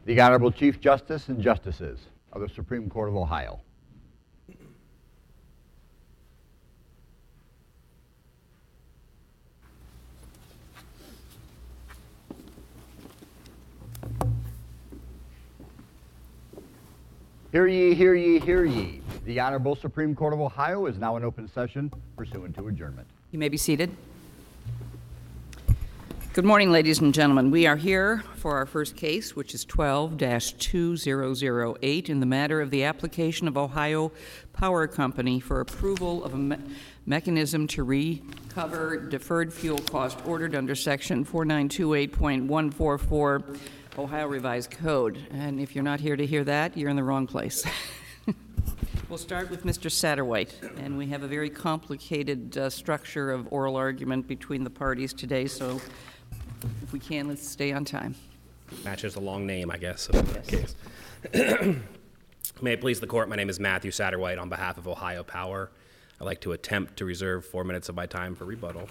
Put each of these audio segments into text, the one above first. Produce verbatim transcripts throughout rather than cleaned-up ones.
The Honorable Chief Justice and Justices of the Supreme Court of Ohio. Hear ye, hear ye, hear ye. The Honorable Supreme Court of Ohio is now in open session pursuant to adjournment. You may be seated. Good morning, ladies and gentlemen. We are here for our first case, which is twelve dash two thousand eight, in the matter of the application of Ohio Power Company for approval of a me mechanism to recover deferred fuel cost ordered under Section four nine two eight point one four four Ohio Revised Code. And if you're not here to hear that, you're in the wrong place. We'll start with Mister Satterwhite, and we have a very complicated uh, structure of oral argument between the parties today, so if we can, let's stay on time. Matches the long name, I guess, of the case. May it please the court, my name is Matthew Satterwhite on behalf of Ohio Power. I'd like to attempt to reserve four minutes of my time for rebuttal.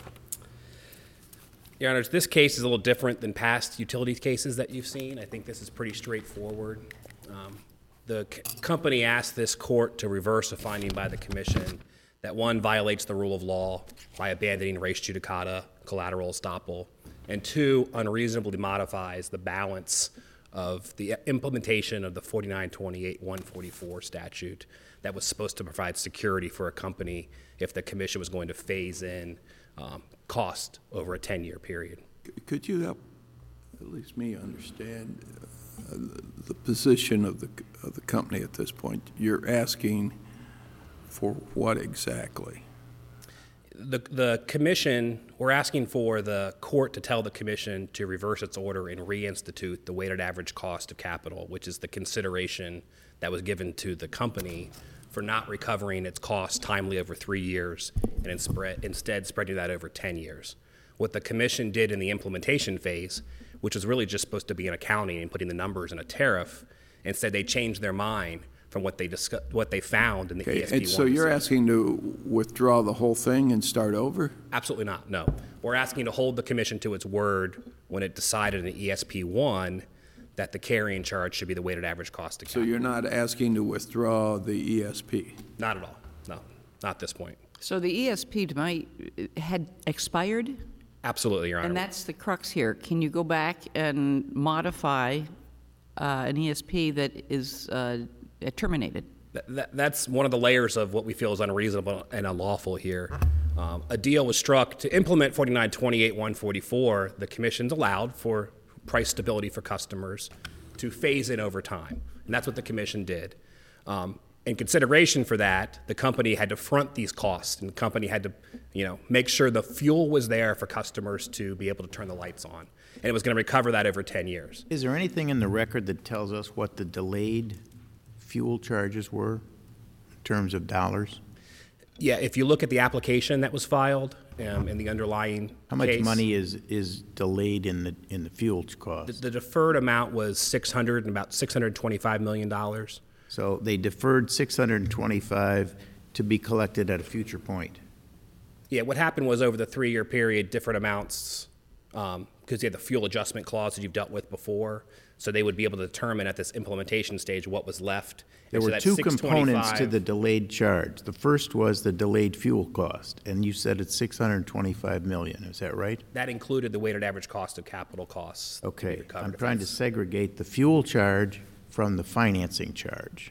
Your Honors, this case is a little different than past utilities cases that you've seen. I think this is pretty straightforward. Um, the c company asked this court to reverse a finding by the commission that, one, violates the rule of law by abandoning res judicata, collateral estoppel, and two, unreasonably modifies the balance of the implementation of the forty-nine twenty-eight one forty-four statute that was supposed to provide security for a company if the commission was going to phase in um, cost over a ten-year period. Could you help at least me understand uh, the position of the, of the company at this point? You're asking for what exactly? The, the commission, we're asking for the court to tell the commission to reverse its order and reinstitute the weighted average cost of capital, which is the consideration that was given to the company for not recovering its cost timely over three years and in spread, instead spreading that over ten years. What the commission did in the implementation phase, which was really just supposed to be an accounting and putting the numbers in a tariff, instead they changed their mind from what they discuss, what they found in the Okay, E S P one. and so you're asking to withdraw the whole thing and start over? Absolutely not, no. We're asking to hold the commission to its word when it decided in E S P one that the carrying charge should be the weighted average cost of So capital. you're not asking to withdraw the E S P? Not at all, no, not at this point. So the E S P, to my, had expired? Absolutely, Your Honor. And that's the crux here. Can you go back and modify uh, an E S P that is uh, terminated? That, that, that's one of the layers of what we feel is unreasonable and unlawful here. Um, a deal was struck to implement forty-nine twenty-eight one forty-four. The commission's allowed for price stability for customers to phase in over time, and that's what the commission did. Um, in consideration for that, the company had to front these costs, and the company had to, you know, make sure the fuel was there for customers to be able to turn the lights on, and it was going to recover that over ten years. Is there anything in the record that tells us what the delayed fuel charges were in terms of dollars? Yeah, if you look at the application that was filed um, in the underlying How much case, money is is delayed in the in the fuel the, cost? the deferred amount was six hundred and about six hundred twenty-five million dollars. So they deferred six hundred twenty-five to be collected at a future point. Yeah, what happened was over the three-year period, different amounts, because um, you had the fuel adjustment clause that you've dealt with before, so they would be able to determine at this implementation stage what was left. There And so were that two components to six twenty-five the delayed charge. The first was the delayed fuel cost, and you said it's six hundred twenty-five million dollars. Is that right? That included the weighted average cost of capital costs. to be Okay. recovered. I'm trying to segregate the fuel charge from the financing charge.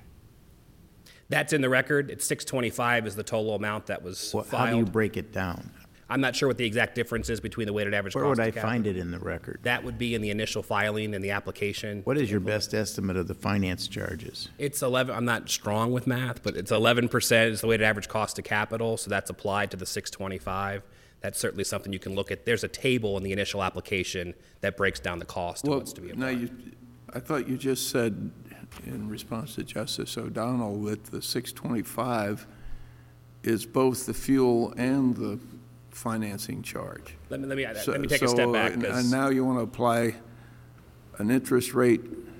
That's in the record. It's six twenty-five is the total amount that was Well, filed. how do you break it down? I'm not sure what the exact difference is between the weighted average Where cost would I of capital. find it in the record? That would be in the initial filing and the application. What is your best estimate of the finance charges? It's eleven. I'm not strong with math, but it's eleven percent is the weighted average cost of capital. So that's applied to the six twenty-five. That's certainly something you can look at. There's a table in the initial application that breaks down the cost of Well, what's to be now applied. you, I thought you just said in response to Justice O'Donnell that the six twenty-five is both the fuel and the financing charge. Let me let me So- let me take a so, step back. and- 'cause- And now you want to apply an interest rate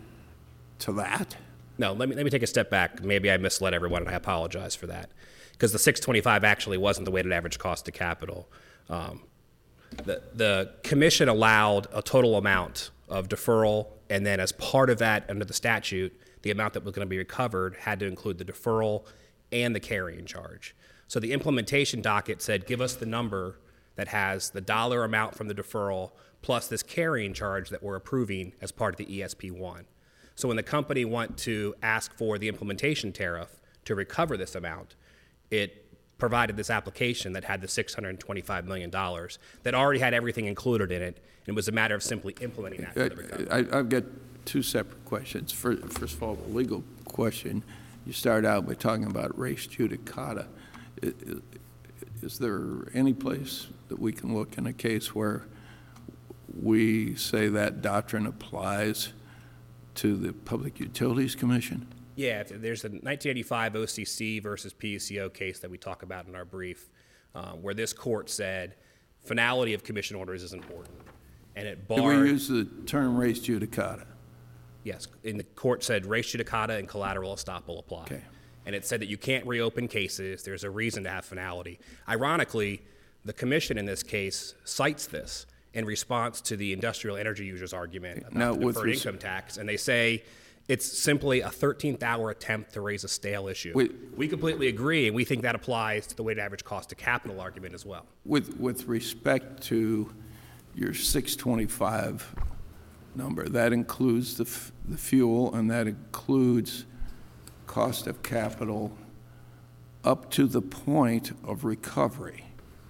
to that? No, let me let me take a step back. Maybe I misled everyone, and I apologize for that. Because the six twenty-five actually wasn't the weighted average cost of capital. Um, the the commission allowed a total amount of deferral and then as part of that, under the statute, the amount that was going to be recovered had to include the deferral and the carrying charge. So the implementation docket said, give us the number that has the dollar amount from the deferral plus this carrying charge that we're approving as part of the E S P one. So when the company went to ask for the implementation tariff to recover this amount, it provided this application that had the six hundred twenty-five million dollars that already had everything included in it, and it was a matter of simply implementing that for the recovery. I, I've got two separate questions. First, first of all, the legal question. You started out by talking about res judicata. Is, is there any place that we can look in a case where we say that doctrine applies to the Public Utilities Commission? Yeah, if there's a nineteen eighty-five O C C versus P U C O case that we talk about in our brief, uh, where this court said finality of commission orders is important, and it barred. Did we use the term res judicata? Yes, and the court said res judicata and collateral estoppel apply. Okay. And it said that you can't reopen cases. There's a reason to have finality. Ironically, the commission in this case cites this in response to the industrial energy users argument about Now, the with deferred res- income tax, and they say it's simply a thirteenth hour attempt to raise a stale issue. Wait. We completely agree, and we think that applies to the weighted average cost of capital argument as well. With, with respect to your six twenty-five number, that includes the, f- the fuel, and that includes cost of capital up to the point of recovery,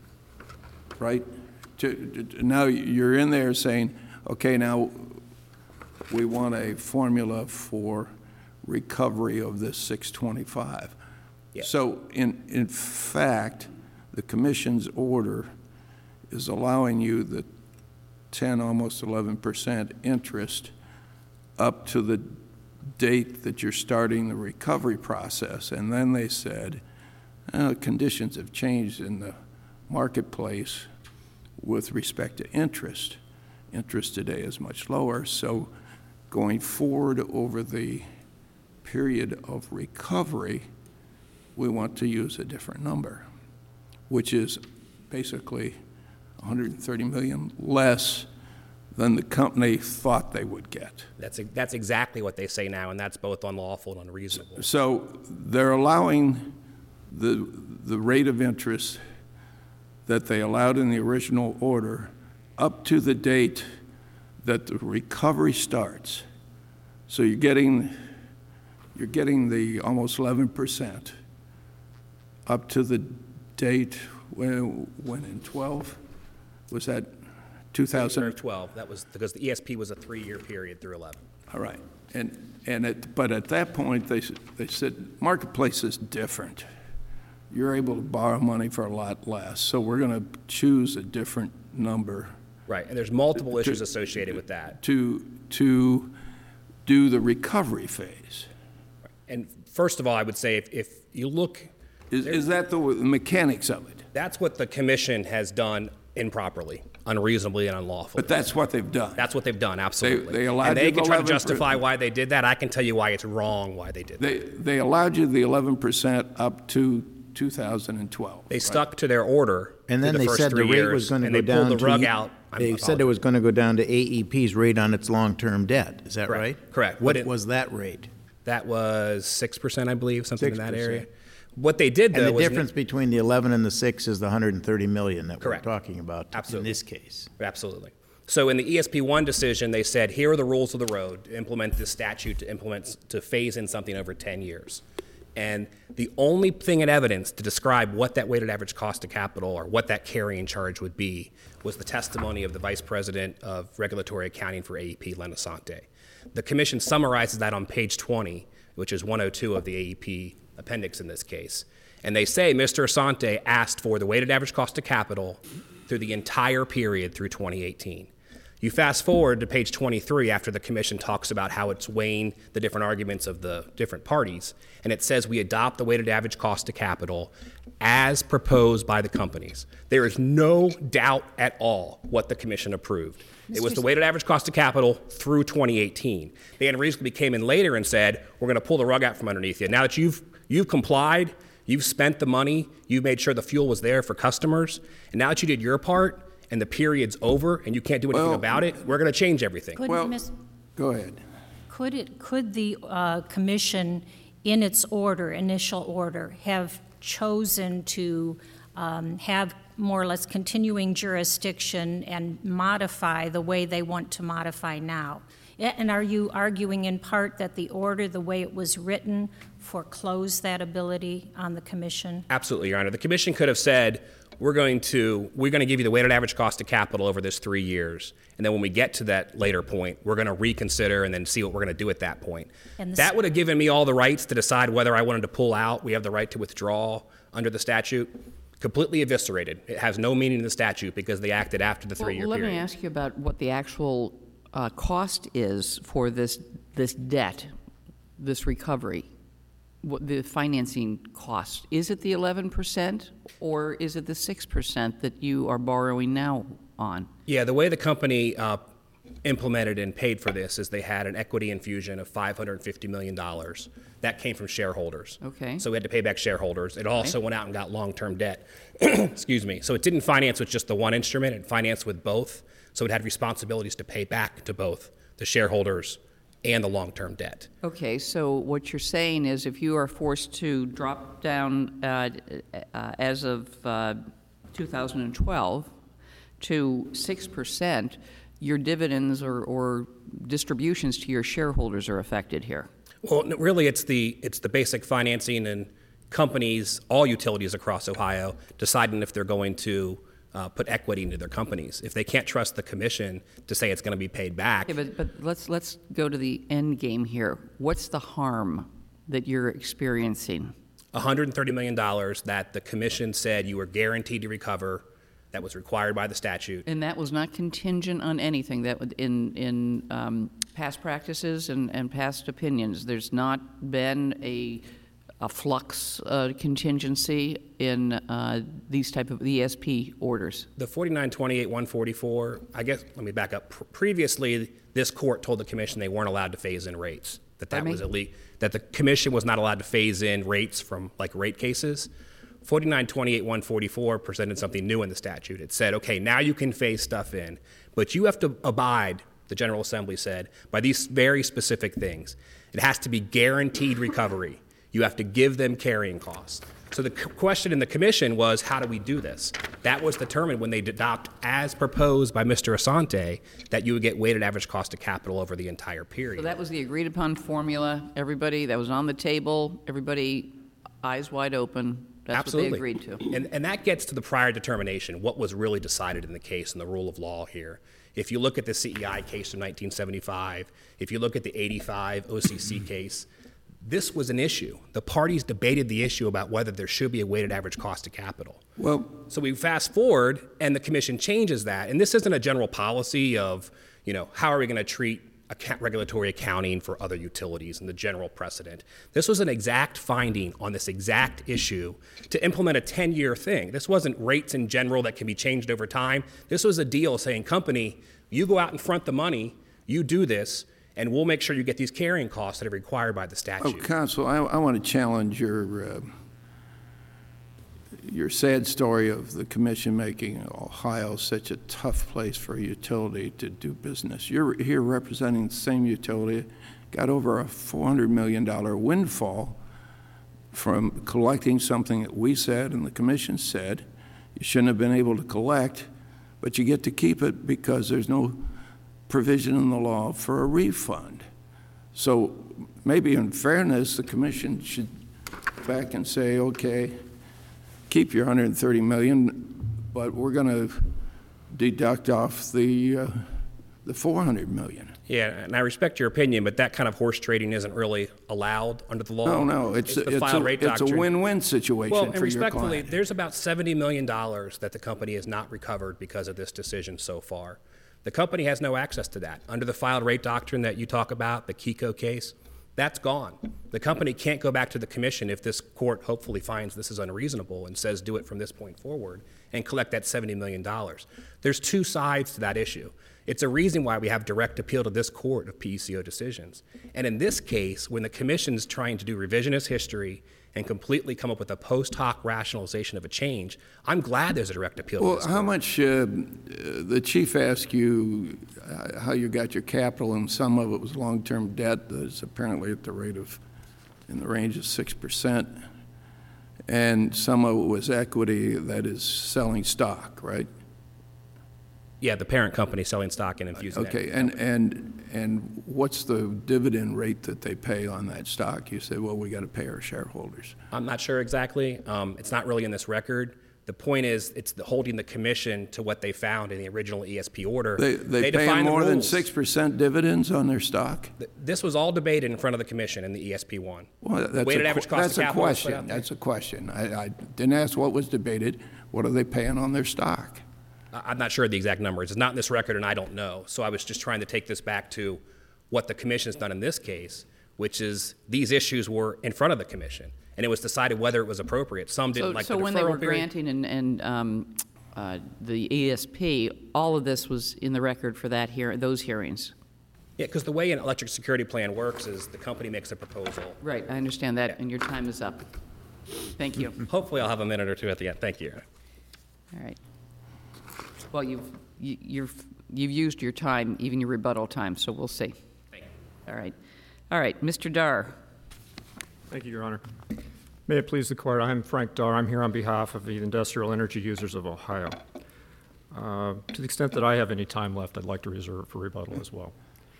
right? To, to, now you're in there saying, okay, now we want a formula for recovery of this six twenty-five. Yes. So in, in fact, the commission's order is allowing you the ten, almost eleven percent interest up to the date that you're starting the recovery process. And then they said, uh, conditions have changed in the marketplace with respect to interest. Interest today is much lower, so going forward over the period of recovery, we want to use a different number, which is basically one hundred thirty million dollars less than the company thought they would get. That's, that's exactly what they say now, and that's both unlawful and unreasonable. So they're allowing the, the rate of interest that they allowed in the original order up to the date that the recovery starts. So you're getting, you're getting the almost eleven percent up to the date when, when in twelve, was that two thousand? twelve, that was because the E S P was a three-year period through eleven. All right, and, and it, but at that point, they, s- they said, marketplace is different. You're able to borrow money for a lot less, so we're going to choose a different number Right, and there's multiple issues associated with that. to, to do the recovery phase. And first of all, I would say if, if you look, Is, is that the mechanics of it? that's what the commission has done improperly, unreasonably, and unlawfully. But that's what they've done. That's what they've done, absolutely. they allowed and they you can the try to eleven per- justify why they did that. I can tell you why it's wrong why they did that. They, they allowed you the eleven percent up to two thousand twelve. They stuck to their order And through then the they first said the three rate years, was going to and go they down pulled to. the rug out. I They said it was going to go down to A E P's rate on its long-term debt. Is that Correct. right? Correct. What But it- was that rate? That was six percent, I believe, something in that six area. percent. What they did, though, And the was difference between the eleven and the six is the one hundred thirty million that we're Correct. talking about in Absolutely. this case. Absolutely. So in the E S P one decision, they said, here are the rules of the road to implement this statute, to implement, to phase in something over ten years. And the only thing in evidence to describe what that weighted average cost of capital or what that carrying charge would be was the testimony of the Vice President of Regulatory Accounting for A E P, Len Asante. The commission summarizes that on page twenty, which is one oh two of the A E P appendix in this case. And they say Mister Asante asked for the weighted average cost of capital through the entire period through twenty eighteen. You fast forward to page twenty-three after the commission talks about how it's weighing the different arguments of the different parties, and it says we adopt the weighted average cost of capital as proposed by the companies. There is no doubt at all what the commission approved. It was the weighted average cost of capital through twenty eighteen. They unreasonably came in later and said, we're going to pull the rug out from underneath you. Now that you've, you've complied, you've spent the money, you've made sure the fuel was there for customers, and now that you did your part, and the period's over and you can't do anything Well- about it, we're going to change everything. Well- Couldn't Miss Go ahead. Could it, could the uh, commission, in its order, initial order, have chosen to um, have more or less continuing jurisdiction and modify the way they want to modify now? And are you arguing in part that the order, the way it was written, foreclosed that ability on the commission? Absolutely, Your Honor. The commission could have said, we're going to we're going to give you the weighted average cost of capital over this three years, and then when we get to that later point, we're going to reconsider and then see what we're going to do at that point. And that would have given me all the rights to decide whether I wanted to pull out. We have the right to withdraw under the statute. Completely eviscerated. It has no meaning in the statute because they acted after the three-year Well, let period. me ask you about what the actual uh, cost is for this this debt, this recovery. What the financing cost, is it the eleven percent or is it the six percent that you are borrowing now on? Yeah, the way the company uh, implemented and paid for this is they had an equity infusion of five hundred fifty million dollars. That came from shareholders. Okay. So we had to pay back shareholders. It also went out and got long-term debt. Excuse me. So it didn't finance with just the one instrument, it financed with both. So it had responsibilities to pay back to both the shareholders and the long-term debt. Okay, so what you're saying is if you are forced to drop down uh, uh, as of uh, two thousand twelve to six percent, your dividends or, or distributions to your shareholders are affected here. Well, no, really, it's the it's the basic financing and companies, all utilities across Ohio, deciding if they're going to uh, put equity into their companies. If they can't trust the commission to say it's going to be paid back. Okay, but, but let's let's go to the end game here. What's the harm that you're experiencing? one hundred thirty million dollars that the commission said you were guaranteed to recover. That was required by the statute. And that was not contingent on anything. That would, in in um, past practices and, and past opinions, there's not been a a flux uh, contingency in uh, these type of E S P orders. The forty-nine twenty-eight one forty-four, I guess, let me back up. Pre- previously, this court told the commission they weren't allowed to phase in rates, that that Pardon was me? illegal, that the commission was not allowed to phase in rates from like rate cases. forty-nine twenty-eight one forty-four presented something new in the statute. It said, okay, now you can phase stuff in, but you have to abide, the General Assembly said, by these very specific things. It has to be guaranteed recovery. You have to give them carrying costs. So the c- question in the commission was, how do we do this? That was determined when they adopt, as proposed by Mister Asante, that you would get weighted average cost of capital over the entire period. So that was the agreed upon formula. Everybody, that was on the table. Everybody, eyes wide open. That's Absolutely. what they agreed to. And, and that gets to the prior determination, what was really decided in the case and the rule of law here. If you look at the C E I case from nineteen seventy-five, if you look at the eighty-five O C C case, this was an issue. The parties debated the issue about whether there should be a weighted average cost of capital. Well, So we fast forward, and the commission changes that. And this isn't a general policy of, you know, how are we going to treat account, regulatory accounting for other utilities and the general precedent. This was an exact finding on this exact issue to implement a ten-year thing. This wasn't rates in general that can be changed over time. This was a deal saying, company, you go out and front the money, you do this, and we'll make sure you get these carrying costs that are required by the oh, statute. Counsel, I, I want to challenge your uh, your sad story of the commission making Ohio such a tough place for a utility to do business. You're here representing the same utility, got over a four hundred million dollars windfall from collecting something that we said and the commission said you shouldn't have been able to collect, but you get to keep it because there's no provision in the law for a refund. So maybe in fairness, the commission should back and say, okay, keep your one hundred thirty million dollars, but we're going to deduct off the uh, the four hundred million dollars. Yeah, and I respect your opinion, but that kind of horse trading isn't really allowed under the law. No, no, it's, the it's, filed a, rate it's a doctrine. win-win situation Well, and for your respectfully, client. there's about seventy million dollars that the company has not recovered because of this decision so far. The company has no access to that. Under the filed rate doctrine that you talk about, the Kiko case, that's gone. The company can't go back to the commission if this court hopefully finds this is unreasonable and says do it from this point forward and collect that seventy million dollars. There's two sides to that issue. It's a reason why we have direct appeal to this court of P U C O decisions. And in this case, when the commission's trying to do revisionist history and completely come up with a post hoc rationalization of a change, I'm glad there's a direct appeal to Well, this how court. much, uh, the chief asked you uh, how you got your capital, and some of it was long-term debt that's apparently at the rate of, in the range of six percent, and some of it was equity that is selling stock, right? Yeah, the parent company selling stock and infusing Okay, equity. and, and, and what's the dividend rate that they pay on that stock? You said, well, we got to pay our shareholders. I'm not sure exactly. Um, it's not really in this record. The point is, it's the, holding the commission to what they found in the original E S P order. They, they pay define the more than rules. six percent dividends on their stock? Th- This was all debated in front of the commission in the E S P one. Well, that's Weighted a, average que- cost of that's a capital was put out question. there. That's a question. I, I didn't ask what was debated. What are they paying on their stock? I- I'm not sure of the exact numbers. It's not in this record, and I don't know. So I was just trying to take this back to what the commission's done in this case, which is these issues were in front of the commission, and it was decided whether it was appropriate. Some didn't So, like so the when they were deferral period. granting and, and um, uh, the E S P, all of this was in the record for that hear, those hearings? Yeah, because the way an electric security plan works is the company makes a proposal. Right, I understand that, and your time is up. Thank you. Hopefully, I'll have a minute or two at the end. Thank you. All right. Well, you've, you- you've, you've used your time, even your rebuttal time, so we'll see. Thank you. All right. All right, Mister Dar. Thank you, Your Honor. May it please the Court, I'm Frank Dar. I'm here on behalf of the industrial energy users of Ohio. Uh, To the extent that I have any time left, I'd like to reserve for rebuttal as well.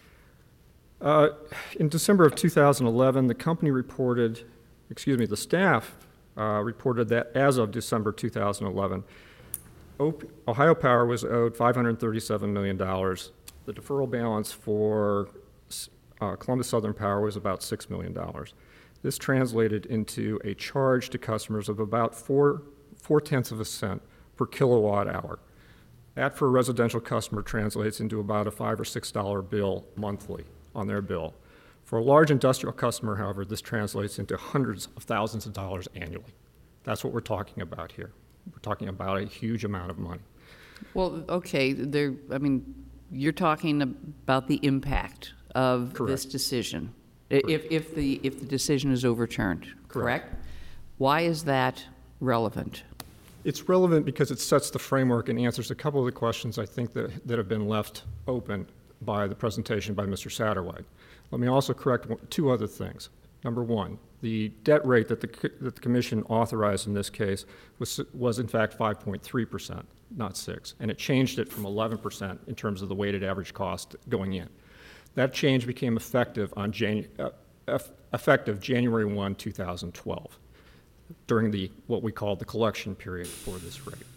Uh, In December of two thousand eleven, the company reported, excuse me, the staff uh, reported that as of December two thousand eleven, O- Ohio Power was owed five hundred thirty-seven million dollars. The deferral balance for uh, Columbus Southern Power was about six million dollars. This translated into a charge to customers of about four, four-tenths of a cent per kilowatt hour. That for a residential customer translates into about a five or six dollar bill monthly on their bill. For a large industrial customer, however, this translates into hundreds of thousands of dollars annually. That's what we're talking about here. We're talking about a huge amount of money. Well, okay, there, I mean, you're talking about the impact of this Correct. decision, i- if, if the, if the decision is overturned, correct? Why is that relevant? It's relevant because it sets the framework and answers a couple of the questions I think that, that have been left open by the presentation by Mister Satterwhite. Let me also correct one- two other things. Number one, the debt rate that the, co- that the commission authorized in this case was, was in fact five point three percent, not six, and it changed it from eleven percent in terms of the weighted average cost going in. That change became effective on Janu- uh, eff- effective January first, two thousand twelve, during the, what we call the collection period for this rate.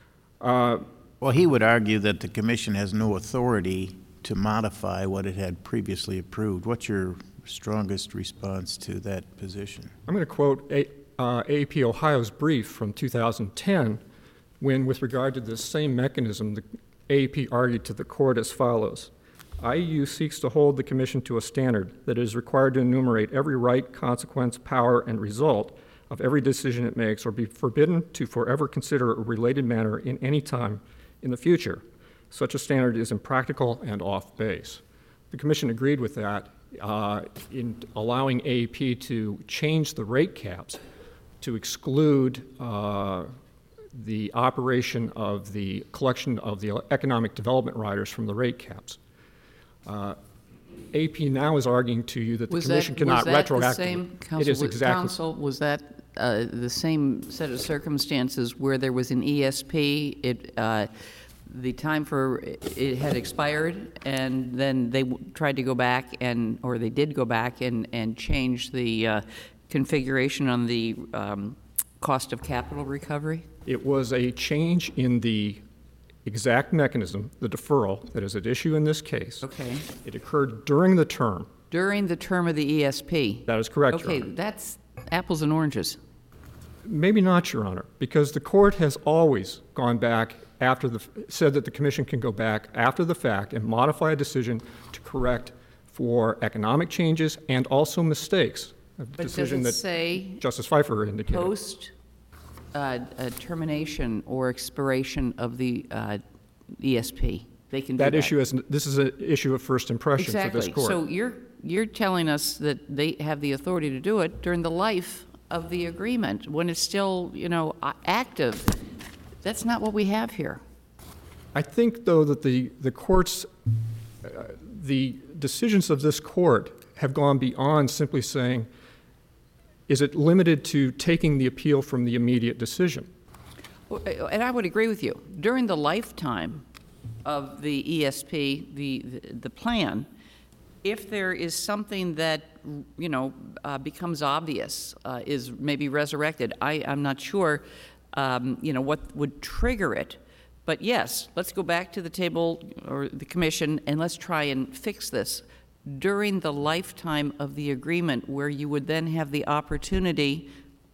Uh, Well, he would argue that the commission has no authority to modify what it had previously approved. What's your strongest response to that position? I'm going to quote A- uh, A E P Ohio's brief from two thousand ten, when, with regard to this same mechanism, the A E P argued to the court as follows. I E U seeks to hold the commission to a standard that is required to enumerate every right, consequence, power, and result of every decision it makes, or be forbidden to forever consider a related matter in any time in the future. Such a standard is impractical and off base. The commission agreed with that uh, in allowing A E P to change the rate caps to exclude uh, the operation of the collection of the economic development riders from the rate caps. Uh, A E P now is arguing to you that the Was commission that, cannot was that the retroactively. same, It Counsel, is was- exactly. Counsel, was that uh, the same set of circumstances where there was an E S P, it, uh, the time for, it had expired, and then they w- tried to go back and, or they did go back and, and change the uh, configuration on the um, cost of capital recovery? It was a change in the exact mechanism, the deferral, that is at issue in this case. Okay. It occurred during the term. During the term of the E S P? That is correct, Your Okay, Honor. that's apples and oranges. Maybe not, Your Honor, because the court has always gone back after the, said that the commission can go back after the fact and modify a decision to correct for economic changes and also mistakes. A But does decision it that say Justice Pfeiffer indicated. post uh, uh, termination or expiration of the uh, E S P? they can do That that. issue is, this is an issue of first impression for this Exactly. court. So you're, you're telling us that they have the authority to do it during the life of the agreement, when it's still, you know, a- active. That's not what we have here. I think, though, that the, the courts, uh, the decisions of this court have gone beyond simply saying, is it limited to taking the appeal from the immediate decision? Well, and I would agree with you. During the lifetime of the E S P, the, the, the plan, if there is something that, you know, uh, becomes obvious, uh, is maybe resurrected, I, I'm not sure, um, you know, what would trigger it. But yes, let's go back to the table or the commission and let's try and fix this during the lifetime of the agreement, where you would then have the opportunity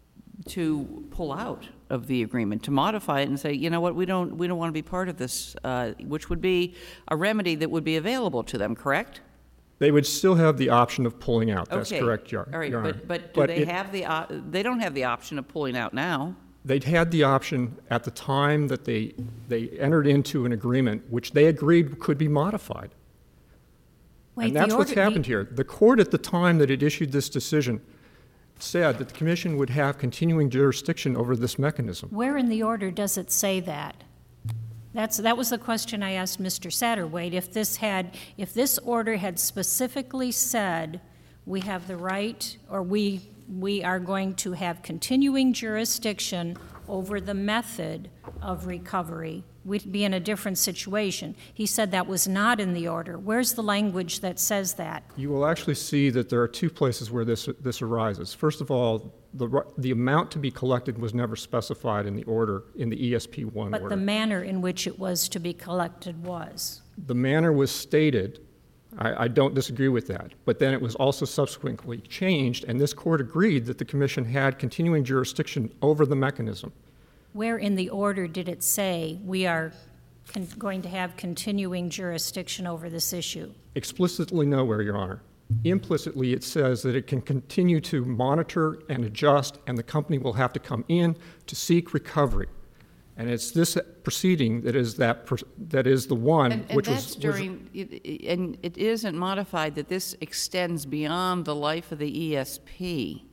to pull out of the agreement, to modify it and say, you know what, we don't, we don't want to be part of this, uh, which would be a remedy that would be available to them, correct? They would still have the option of pulling out. That's Okay. correct, Your All right, Your Honor. but, but do But they it- have the, op- they don't have the option of pulling out now. They'd had the option at the time that they, they entered into an agreement, which they agreed could be modified. Wait, And the that's what's order- the- happened here. The court at the time that it issued this decision said that the commission would have continuing jurisdiction over this mechanism. Where in the order does it say that? That's, that was the question I asked Mister Satterwhite. If this had, if this order had specifically said, we have the right, or we, we are going to have continuing jurisdiction over the method of recovery, we'd be in a different situation. He said that was not in the order. Where's the language that says that? You will actually see that there are two places where this, this arises. First of all, the, ri- the amount to be collected was never specified in the order, in the E S P one But the order. manner in which it was to be collected was. The manner was stated, I, I don't disagree with that, but then it was also subsequently changed, and this court agreed that the commission had continuing jurisdiction over the mechanism. Where in the order did it say we are con- going to have continuing jurisdiction over this issue? Explicitly nowhere, Your Honor. Implicitly, it says that it can continue to monitor and adjust, and the company will have to come in to seek recovery. And it's this proceeding that is that per- that is the one And, and which that's was, was during, it- it- and it isn't modified that this extends beyond the life of the E S P.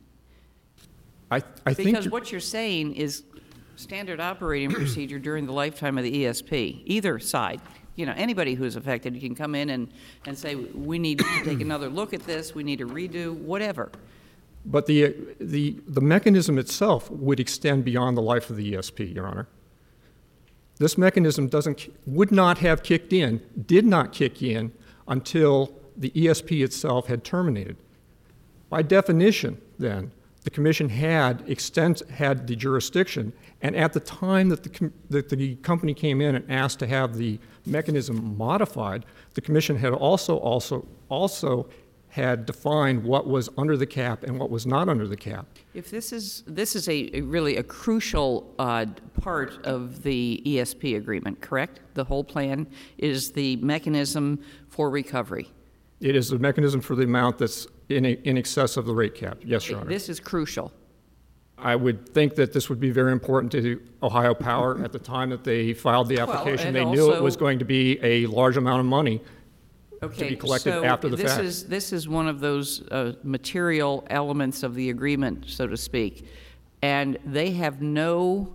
I, I think Because you- what you're saying is standard operating procedure during the lifetime of the E S P, either side. You know, anybody who's affected, you can come in and, and say, we need to take another look at this, we need to redo, whatever. but the the the mechanism itself would extend beyond the life of the E S P, Your Honor. This mechanism doesn't would not have kicked in, did not kick in until the E S P itself had terminated. By definition, then, the commission had extent had the jurisdiction, and at the time that the com- that the company came in and asked to have the mechanism modified, the commission had also also also had defined what was under the cap and what was not under the cap. If this is, this is a, a really a crucial uh, part of the E S P agreement, correct? The whole plan is the mechanism for recovery. It is a mechanism for the amount that's in, a, in excess of the rate cap. Yes, Your Honor. This is crucial. I would think that this would be very important to Ohio Power at the time that they filed the Well, application. and They knew it also- was going to be a large amount of money. Okay, be collected so after the this fact. is, this is one of those uh, material elements of the agreement, so to speak. And they have no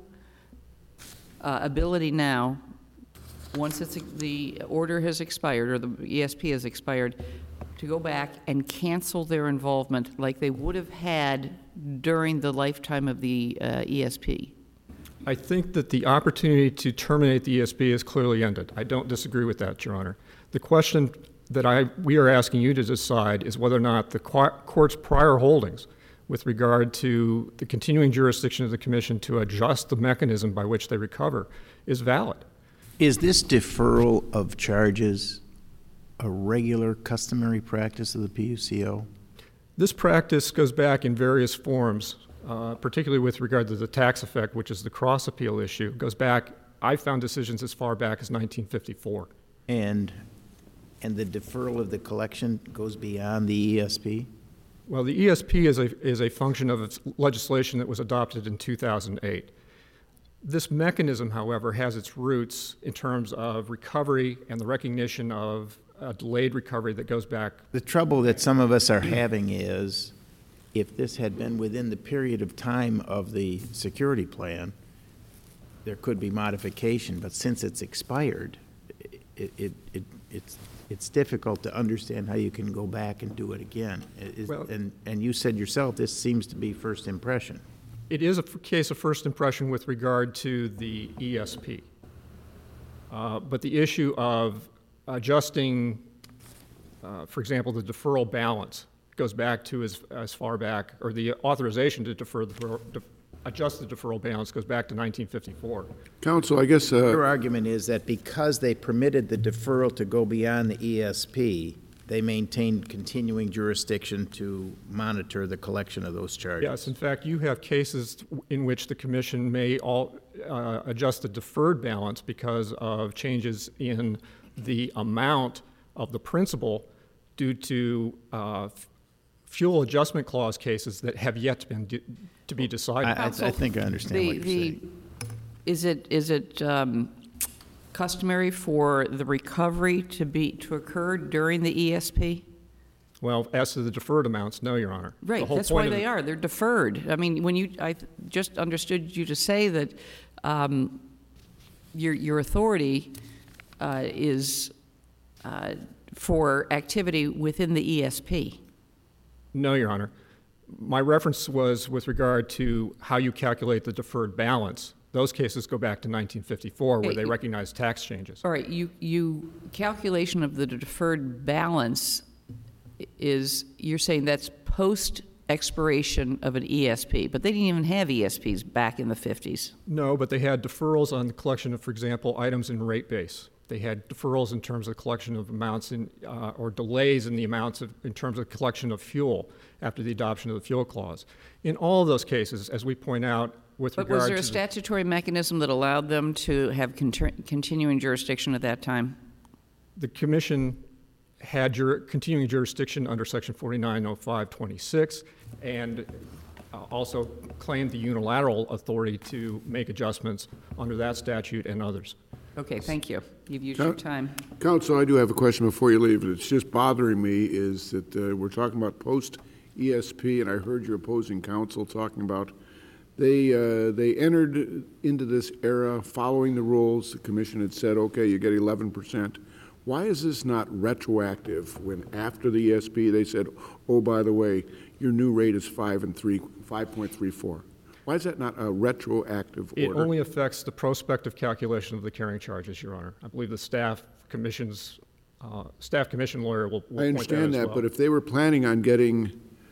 uh, ability now, once it's, the order has expired, or the E S P has expired, to go back and cancel their involvement like they would have had during the lifetime of the uh, E S P. I think that the opportunity to terminate the E S P is clearly ended. I don't disagree with that, Your Honor. The question that I, we are asking you to decide is whether or not the qu- court's prior holdings with regard to the continuing jurisdiction of the commission to adjust the mechanism by which they recover is valid. Is this deferral of charges a regular customary practice of the P U C O? This practice goes back in various forms, uh, particularly with regard to the tax effect, which is the cross appeal issue. It goes back, I found decisions as far back as nineteen fifty-four. And, and the deferral of the collection goes beyond the E S P? Well, the E S P is a, is a function of its legislation that was adopted in two thousand eight. This mechanism, however, has its roots in terms of recovery and the recognition of a delayed recovery that goes back. The trouble that some of us are having is, if this had been within the period of time of the security plan, there could be modification, but since it's expired, it, it, it, it's, it's difficult to understand how you can go back and do it again. It is- Well- and, and you said yourself, this seems to be first impression. It is a f- case of first impression with regard to the E S P. Uh, But the issue of adjusting, uh, for example, the deferral balance goes back to as, as far back, or the authorization to defer, the de- adjust the deferral balance goes back to nineteen fifty-four. Counsel, I guess, uh, Your argument is that because they permitted the deferral to go beyond the E S P, they maintained continuing jurisdiction to monitor the collection of those charges. Yes, in fact, you have cases in which the commission may all, uh, adjust the deferred balance because of changes in the amount of the principal due to uh, f- fuel adjustment clause cases that have yet to, been de- to be decided. I, I, I think I understand The- what you're the- saying. Is it, is it um, customary for the recovery to be, to occur during the E S P? Well, as to the deferred amounts, no, Your Honor. The Right, whole that's why point of they the- are, they're deferred. I mean, when you, I just understood you to say that um, your, your authority uh, is uh, for activity within the E S P. No, Your Honor. My reference was with regard to how you calculate the deferred balance. Those cases go back to nineteen fifty-four, where Okay, they you- recognize tax changes. All right, you, you, calculation of the deferred balance is, you're saying that's post expiration of an E S P, but they didn't even have E S Ps back in the fifties. No, but they had deferrals on the collection of, for example, items in rate base. They had deferrals in terms of collection of amounts in, uh, or delays in the amounts of, in terms of collection of fuel after the adoption of the fuel clause. In all of those cases, as we point out, with But regard was there to a the- statutory mechanism that allowed them to have conter- continuing jurisdiction at that time? the commission had jur- continuing jurisdiction under section forty-nine oh five twenty-six, and uh, also claimed the unilateral authority to make adjustments under that statute and others. Okay, thank you. You've used your time. Counsel, I do have a question before you leave. It's just bothering me is that uh, we're talking about post-E S P, and I heard your opposing counsel talking about they, uh, they entered into this era following the rules. The commission had said, okay, you get eleven percent. Why is this not retroactive when after the E S P they said, oh, by the way, your new rate is five and three, five point three four? Why is that not a retroactive It order? only affects the prospective calculation of the carrying charges, Your Honor. I believe the staff commission's, uh, staff commission lawyer will, will I point that understand as that, well. but if they were planning on getting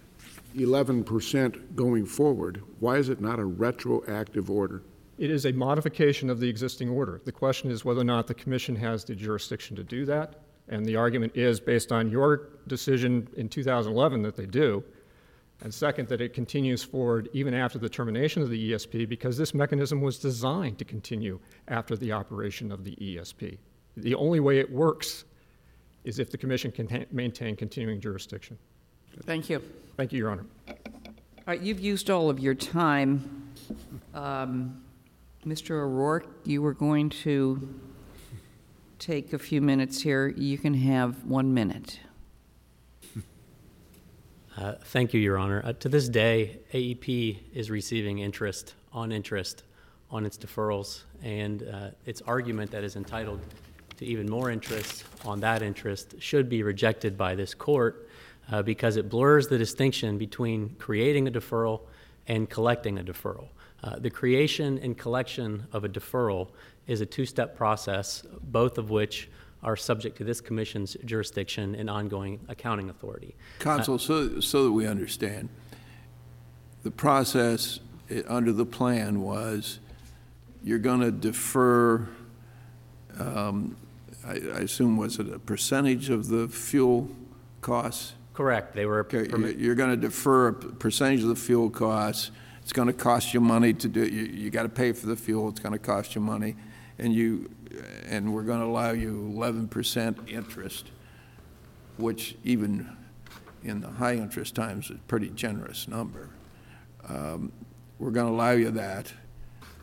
eleven percent going forward, why is it not a retroactive order? It is a modification of the existing order. The question is whether or not the commission has the jurisdiction to do that, and the argument is, based on your decision in two thousand eleven, that they do, and second, that it continues forward even after the termination of the E S P, because this mechanism was designed to continue after the operation of the E S P. The only way it works is if the commission can ha- maintain continuing jurisdiction. Thank you. Thank you, Your Honor. All right, you've used all of your time. Um, Mister O'Rourke, you were going to take a few minutes here. You can have one minute. Uh, Thank you, Your Honor. Uh, To this day, A E P is receiving interest on interest on its deferrals, and uh, its argument that is entitled to even more interest on that interest should be rejected by this court uh, because it blurs the distinction between creating a deferral and collecting a deferral. Uh, The creation and collection of a deferral is a two-step process, both of which are subject to this commission's jurisdiction and ongoing accounting authority. Counsel, so, so that we understand, the process eh, under the plan was you're going to defer, um, I, I assume, was it a percentage of the fuel costs? Correct. They were Okay, permi- you- you're going to defer a percentage of the fuel costs. It's going to cost you money to do, you, you got to pay for the fuel. It's going to cost you money. And you, and we're going to allow you eleven percent interest, which even in the high interest times is a pretty generous number. Um, we're going to allow you that.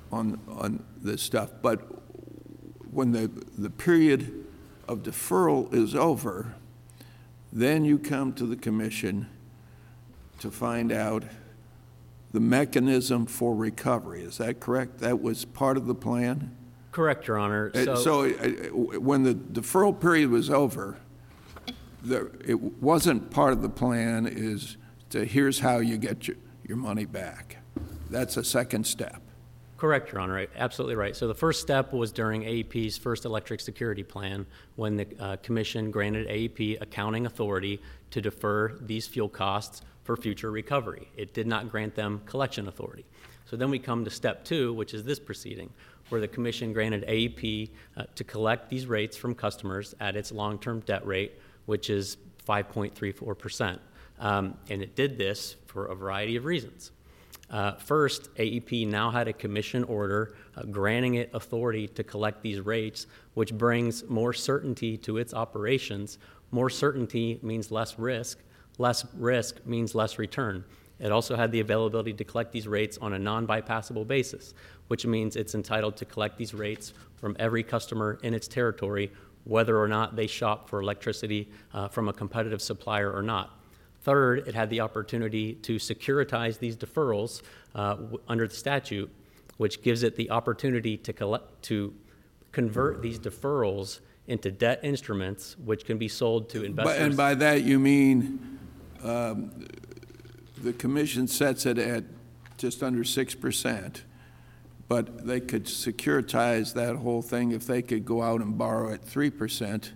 on, on this stuff, but when the, the period of deferral is over, then you come to the commission to find out the mechanism for recovery. Is that correct? That was part of the plan? Correct, Your Honor. Uh, So uh, when the deferral period was over, the, it wasn't part of the plan is to here's how you get your, your money back. That's a second step. Correct, Your Honor. Absolutely right. So the first step was during A E P's first electric security plan when the uh, commission granted A E P accounting authority to defer these fuel costs for future recovery. It did not grant them collection authority. So then we come to step two, which is this proceeding, where the commission granted A E P uh, to collect these rates from customers at its long-term debt rate, which is five point three four percent. Um, and it did this for a variety of reasons. Uh, first, A E P now had a commission order uh, granting it authority to collect these rates, which brings more certainty to its operations. More certainty means less risk. Less risk means less return. It also had the availability to collect these rates on a non-bypassable basis, which means it's entitled to collect these rates from every customer in its territory, whether or not they shop for electricity uh, from a competitive supplier or not. Third, it had the opportunity to securitize these deferrals uh, w- under the statute, which gives it the opportunity to collect, to convert these deferrals into debt instruments, which can be sold to investors. But, and by that you mean um, the commission sets it at just under six percent, but they could securitize that whole thing if they could go out and borrow at three percent.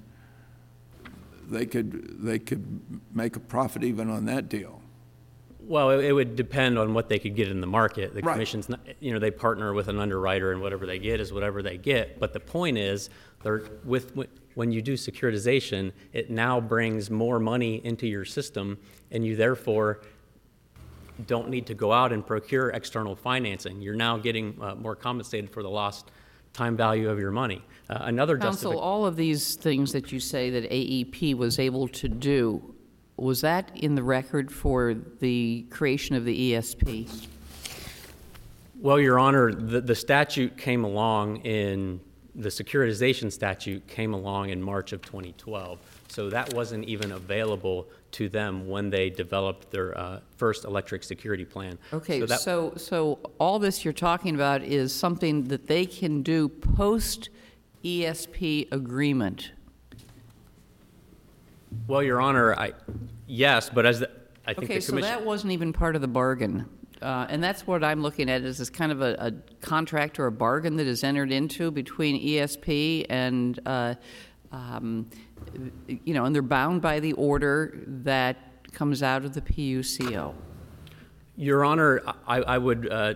They could they could make a profit even on that deal. Well, it, it would depend on what they could get in the market. The Right. commission's, not, you know, they partner with an underwriter, and whatever they get is whatever they get. But the point is, they're with when you do securitization, it now brings more money into your system, and you therefore don't need to go out and procure external financing. You're now getting uh, more compensated for the lost time value of your money. Uh, another Counsel, justification. all of these things that you say that A E P was able to do, was that in the record for the creation of the E S P? Well, Your Honor, the, the statute came along in, the securitization statute came along in March of twenty twelve. So that wasn't even available to them when they developed their uh, first electric security plan. Okay, so, that, so, so all this you're talking about is something that they can do post-E S P agreement. Well, Your Honor, I, yes, but as the, I think Okay, the so commission. that wasn't even part of the bargain. Uh, and that's what I'm looking at, is this kind of a, a contract or a bargain that is entered into between E S P and, uh, um, you know, and they're bound by the order that comes out of the P U C O. Your Honor, I, I would uh,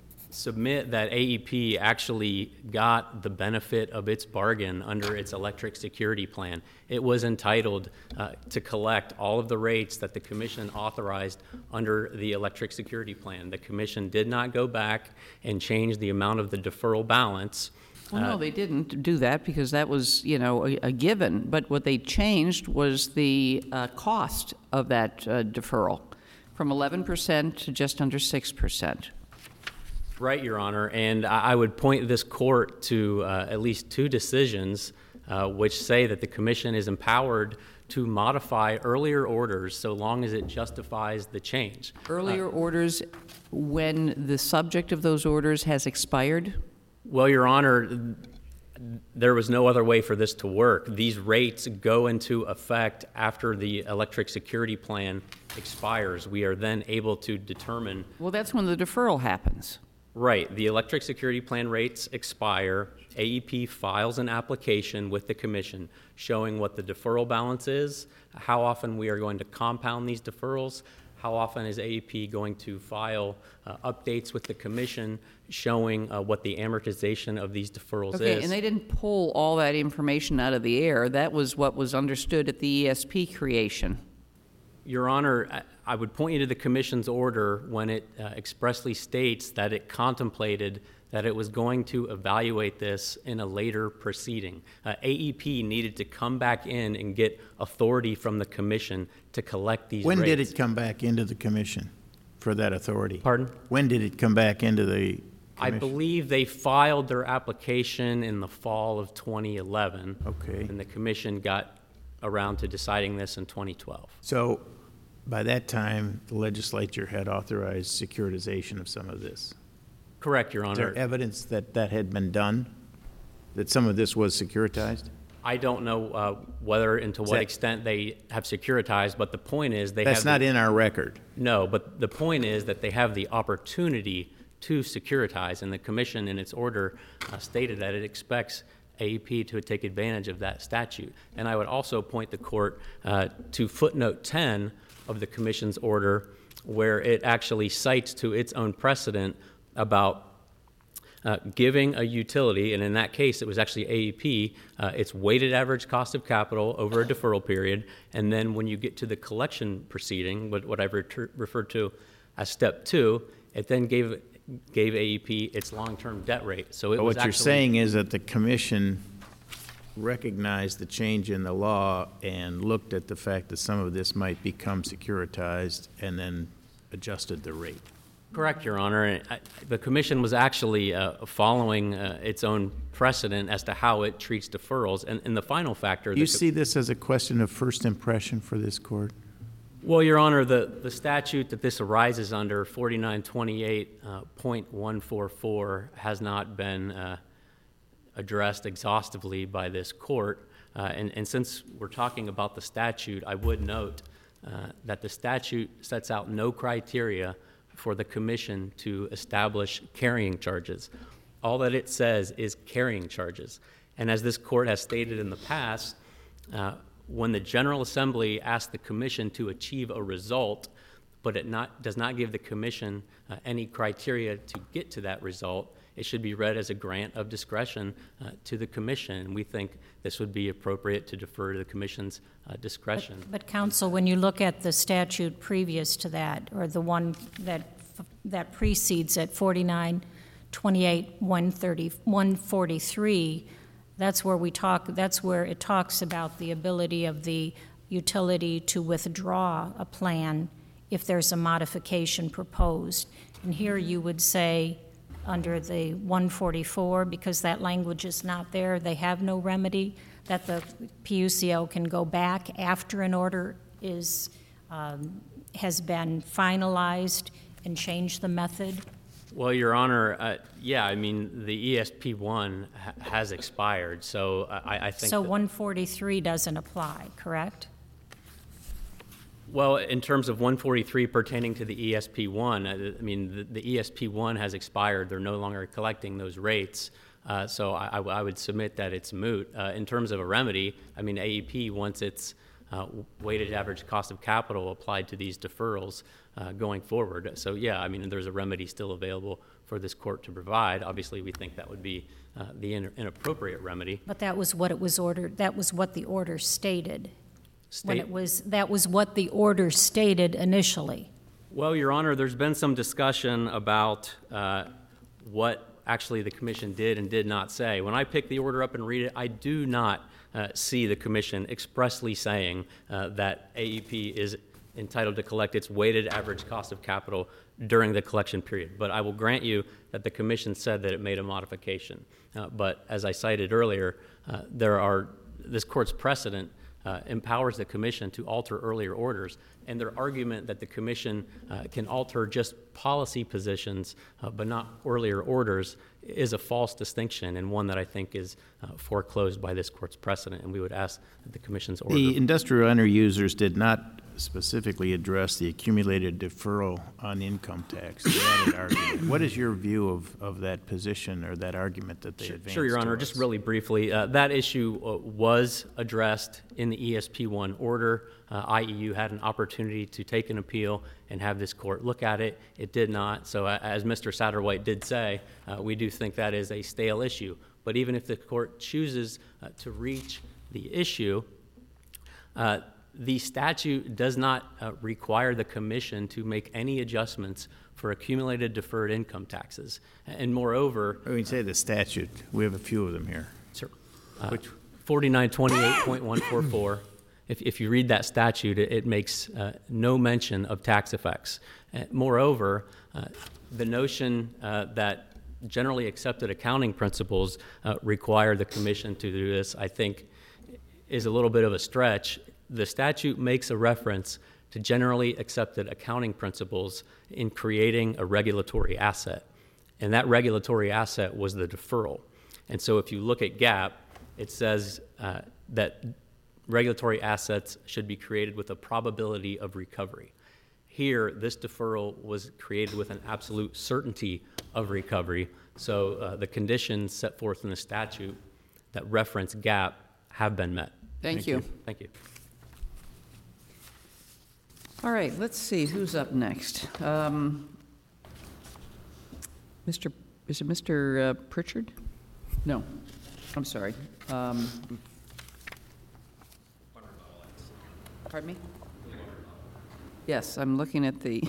submit that A E P actually got the benefit of its bargain under its electric security plan. It was entitled uh, to collect all of the rates that the commission authorized under the electric security plan. The commission did not go back and change the amount of the deferral balance. Well, no, they didn't do that because that was, you know, a, a given. But what they changed was the uh, cost of that uh, deferral from eleven percent to just under six percent. Right, Your Honor, and I would point this court to uh, at least two decisions uh, which say that the commission is empowered to modify earlier orders so long as it justifies the change. Earlier uh, orders when the subject of those orders has expired? Well, Your Honor, there was no other way for this to work. These rates go into effect after the electric security plan expires. We are then able to determine. Well, that's when the deferral happens. Right. The electric security plan rates expire. A E P files an application with the commission showing what the deferral balance is, how often we are going to compound these deferrals, how often is A E P going to file uh, updates with the commission showing uh, what the amortization of these deferrals okay, is. And they didn't pull all that information out of the air. That was what was understood at the E S P creation. Your Honor, I, I would point you to the commission's order when it uh, expressly states that it contemplated that it was going to evaluate this in a later proceeding. Uh, A E P needed to come back in and get authority from the commission to collect these When rates. did it come back into the commission for that authority? Pardon? When did it come back into the I commission? believe they filed their application in the fall of twenty eleven. Okay. And the commission got around to deciding this in twenty twelve. So by that time, the legislature had authorized securitization of some of this. Correct, Your Is there Honor. evidence that that had been done? That some of this was securitized? I don't know uh, whether and to what that- extent they have securitized, but the point is they That's have. not the- in our record. No, but the point is that they have the opportunity to securitize, and the commission in its order uh, stated that it expects A E P to take advantage of that statute. And I would also point the court uh, to footnote ten of the commission's order, where it actually cites to its own precedent about uh, giving a utility, and in that case it was actually A E P, uh, its weighted average cost of capital over a deferral period, and then when you get to the collection proceeding, what, what I've reter- referred to as step two, it then gave gave A E P its long-term debt rate. So it But was what you're actually- saying is that the commission recognized the change in the law and looked at the fact that some of this might become securitized and then adjusted the rate. Correct, Your Honor. And I- The commission was actually uh, following uh, its own precedent as to how it treats deferrals. And, and the final factor. Do you the co- see this as a question of first impression for this court? Well, Your Honor, the, the statute that this arises under, forty-nine twenty-eight point one four four, has not been uh, addressed exhaustively by this court. Uh, and, and since we're talking about the statute, I would note uh, that the statute sets out no criteria for the commission to establish carrying charges. All that it says is carrying charges. And as this court has stated in the past, uh, when the General Assembly asks the commission to achieve a result, but it not, does not give the commission uh, any criteria to get to that result, it should be read as a grant of discretion uh, to the commission. And we think this would be appropriate to defer to the commission's uh, discretion. But counsel, when you look at the statute previous to that, or the one that, that precedes it, forty-nine twenty-eight one thirty, one forty-three, that's where we talk, that's where it talks about the ability of the utility to withdraw a plan if there's a modification proposed. And here you would say, under the one forty-four, because that language is not there, they have no remedy, that the P U C O can go back after an order is, um, has been finalized and change the method? Well, Your Honor, uh, yeah, I mean, the E S P one ha- has expired, so I, I think. So that- one forty-three doesn't apply, correct? Well, in terms of one forty-three pertaining to the E S P one, I I mean, the, the E S P one has expired. They're no longer collecting those rates. Uh, so I, I w- I would submit that it's moot. Uh, in terms of a remedy, I mean, A E P wants its uh, weighted average cost of capital applied to these deferrals uh, going forward. So yeah, I mean, there's a remedy still available for this court to provide. Obviously, we think that would be uh, the in- inappropriate remedy. But that was what it was ordered, that was what the order stated. When State- it was, that was what the order stated initially. Well, Your Honor, there's been some discussion about uh, what actually the commission did and did not say. When I pick the order up and read it, I do not uh, see the commission expressly saying uh, that A E P is entitled to collect its weighted average cost of capital during the collection period. But I will grant you that the commission said that it made a modification. Uh, But as I cited earlier, uh, there are, this court's precedent Uh, empowers the commission to alter earlier orders, and their argument that the commission uh, can alter just policy positions uh, but not earlier orders is a false distinction, and one that I think is uh, foreclosed by this court's precedent, and we would ask that the commission's order. The industrial owner users did not specifically address the accumulated deferral on income tax. They had an argument. What is your view of, of that position or that argument that they advanced? Sure, Your to Honor. us? Just really briefly, uh, that issue uh, was addressed in the E S P one order. Uh, I E U had an opportunity to take an appeal and have this court look at it. It did not. So uh, as Mister Satterwhite did say, uh, we do think that is a stale issue. But even if the court chooses uh, to reach the issue, uh, the statute does not uh, require the commission to make any adjustments for accumulated deferred income taxes. And moreover, When you say the statute, we have a few of them here. Sir. Uh, forty-nine twenty-eight point one four four, if, if you read that statute, it, it makes uh, no mention of tax effects. Uh, moreover, uh, the notion uh, that generally accepted accounting principles uh, require the commission to do this, I think is a little bit of a stretch. The statute makes a reference to generally accepted accounting principles in creating a regulatory asset. And that regulatory asset was the deferral. And so if you look at GAAP, it says uh, that regulatory assets should be created with a probability of recovery. Here, this deferral was created with an absolute certainty of recovery. So uh, the conditions set forth in the statute that reference GAAP have been met. Thank, Thank you. you. Thank you. All right, let's see who's up next. Um, Mister Is it Mister Uh, Pritchard? No, I'm sorry. Um, pardon me? Yes, I'm looking at the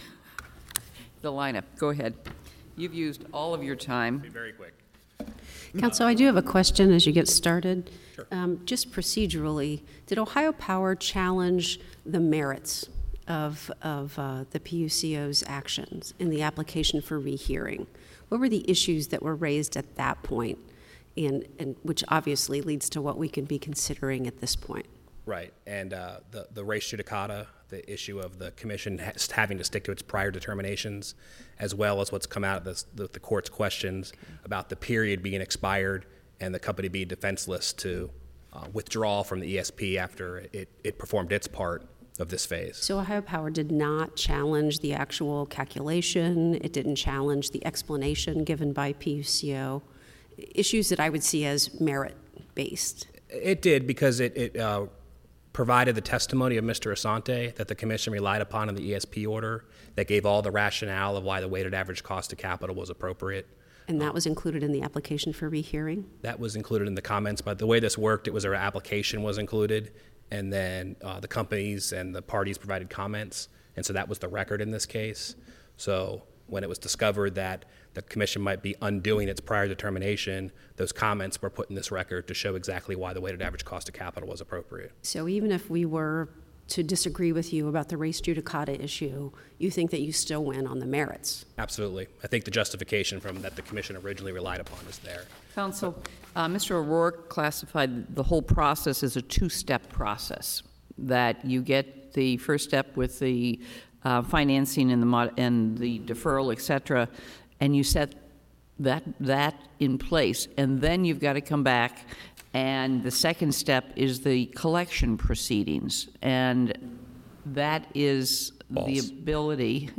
the lineup. Go ahead. You've used all of your time. Be very quick. Council, I do have a question as you get started. Sure. Um, just procedurally, did Ohio Power challenge the merits of, of uh, the P U C O's actions in the application for rehearing? What were the issues that were raised at that point, and, and which obviously leads to what we can be considering at this point? Right, and uh, the, the res judicata, the issue of the commission has, having to stick to its prior determinations, as well as what's come out of this, the, the court's questions about the period being expired and the company being defenseless to uh, withdraw from the E S P after it, it performed its part of this phase. So Ohio Power did not challenge the actual calculation. It didn't challenge the explanation given by P U C O. Issues that I would see as merit-based. It did, because it, it uh, provided the testimony of Mister Asante that the commission relied upon in the E S P order that gave all the rationale of why the weighted average cost of capital was appropriate. And that was included in the application for rehearing? That was included in the comments, but the way this worked, it was our application was included, and then uh, the companies and the parties provided comments, and so that was the record in this case. So when it was discovered that the commission might be undoing its prior determination, those comments were put in this record to show exactly why the weighted average cost of capital was appropriate. So even if we were to disagree with you about the res judicata issue, you think that you still win on the merits? Absolutely. I think the justification from that the commission originally relied upon is there. Counsel, uh, Mister O'Rourke classified the whole process as a two-step process, that you get the first step with the uh, financing and the, mod and the deferral, et cetera, and you set that, that in place, and then you've got to come back, and the second step is the collection proceedings, and that is False. the ability.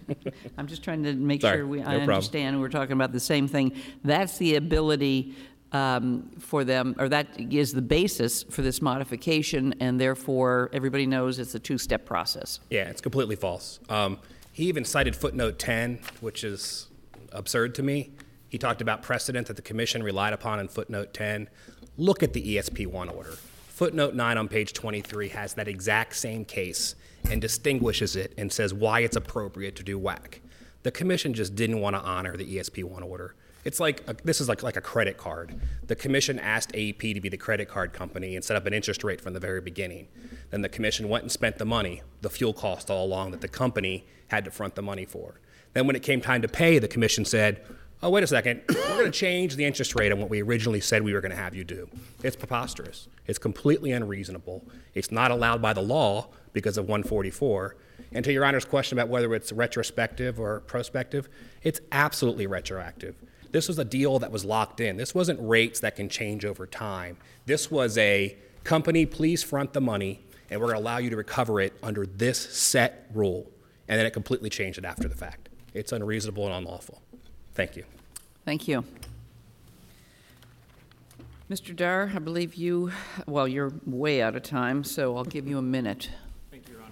I'm just trying to make Sorry, sure we, no I problem. understand we're talking about the same thing. That's the ability um, for them, or that is the basis for this modification, and therefore everybody knows it's a two-step process. Yeah, it's completely false. Um, he even cited footnote ten, which is absurd to me. He talked about precedent that the commission relied upon in footnote ten. Look at the E S P one order. Footnote nine on page twenty-three has that exact same case and distinguishes it and says why it's appropriate to do W A C. The commission just didn't want to honor the E S P one order. It's like, a, this is like, like a credit card. The commission asked A E P to be the credit card company and set up an interest rate from the very beginning. Then the commission went and spent the money, the fuel cost all along that the company had to front the money for. Then when it came time to pay, the commission said, oh, wait a second, we're going to change the interest rate on what we originally said we were going to have you do. It's preposterous. It's completely unreasonable. It's not allowed by the law because of one forty-four. And to Your Honor's question about whether it's retrospective or prospective, it's absolutely retroactive. This was a deal that was locked in. This wasn't rates that can change over time. This was a company, please front the money, and we're going to allow you to recover it under this set rule. And then it completely changed it after the fact. It's unreasonable and unlawful. Thank you. Thank you. Mister Dar, I believe you, well, you're way out of time, so I'll give you a minute. Thank you, Your Honor.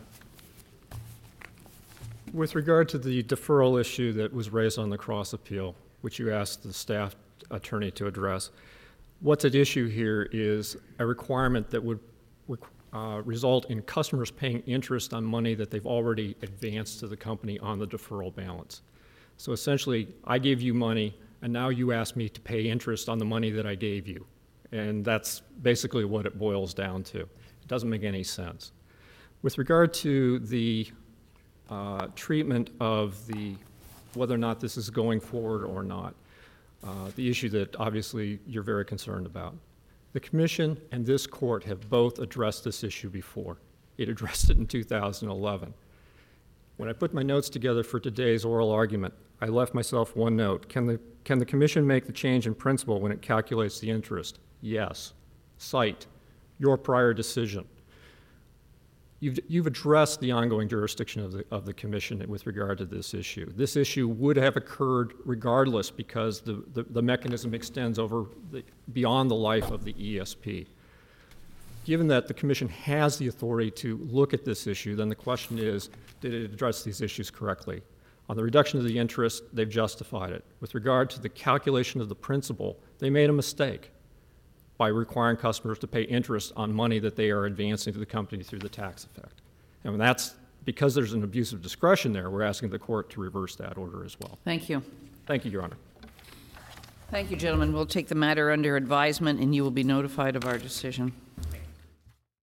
With regard to the deferral issue that was raised on the cross appeal, which you asked the staff attorney to address, what's at issue here is a requirement that would uh, result in customers paying interest on money that they've already advanced to the company on the deferral balance. So essentially, I gave you money, and now you ask me to pay interest on the money that I gave you. And that's basically what it boils down to. It doesn't make any sense. With regard to the uh, treatment of the whether or not this is going forward or not, uh, the issue that obviously you're very concerned about. The Commission and this court have both addressed this issue before. It addressed it in two thousand eleven. When I put my notes together for today's oral argument, I left myself one note. Can the, can the Commission make the change in principle when it calculates the interest? Yes. Cite your prior decision. You've, you've addressed the ongoing jurisdiction of the, of the Commission with regard to this issue. This issue would have occurred regardless because the, the, the mechanism extends over the, beyond the life of the E S P. Given that the Commission has the authority to look at this issue, then the question is, did it address these issues correctly? On the reduction of the interest, they've justified it. With regard to the calculation of the principal, they made a mistake by requiring customers to pay interest on money that they are advancing to the company through the tax effect. And that's because there's an abuse of discretion there, we're asking the court to reverse that order as well. Thank you. Thank you, Your Honor. Thank you, gentlemen. We'll take the matter under advisement, and you will be notified of our decision.